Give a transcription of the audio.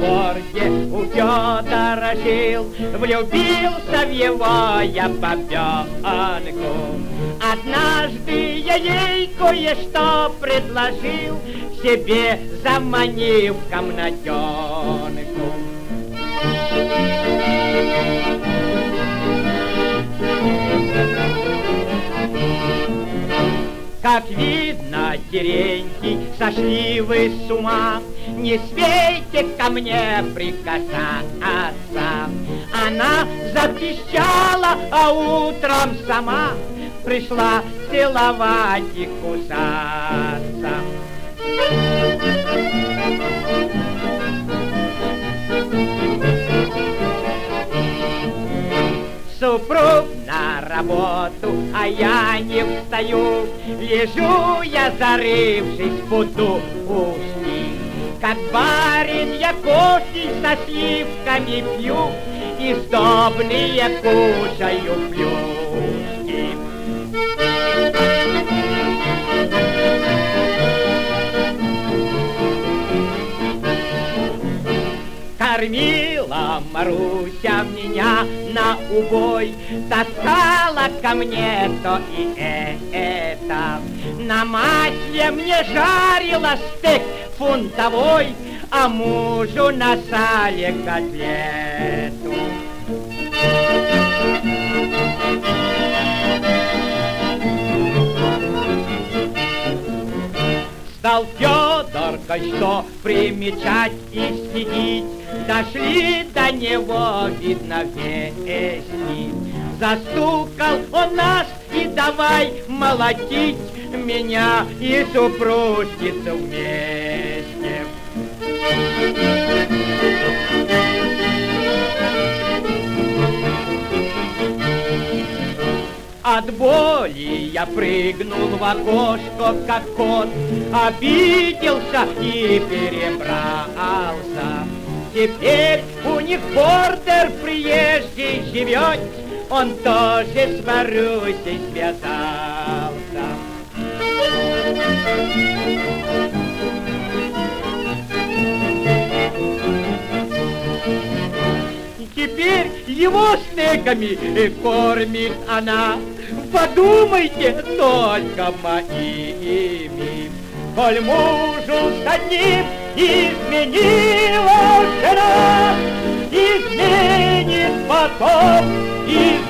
городе у Федора жил, влюбился в его я бабенку. Однажды я ей кое-что предложил, себе заманив комнатенку. Как видно, Терентий, сошли вы с ума, не смейте ко мне прикасаться. Она запищала, а утром сама пришла целовать и кусаться. Супруг на работу, а я не встаю, лежу я, зарывшись в подушки. Как барин я кофе со сливками пью, и сдобные кушаю плюшки. Кормила Маруся меня на убой, таскала ко мне то и это. На масле мне жарила стейк фунтовой, а мужу на сале котлету. Стал Федор кое-что примечать и следить, дошли до него, видно, вести. Застукал он нас и давай молотить меня и супружницу вместе. От боли я прыгнул в окошко, как кот, обиделся и перебрался. Теперь у них бордер приезжий живет, он тоже с Марусей связался. Теперь его стейками кормит она. Подумайте только моими. Коль мужу с одним изменила жена, изменит потом и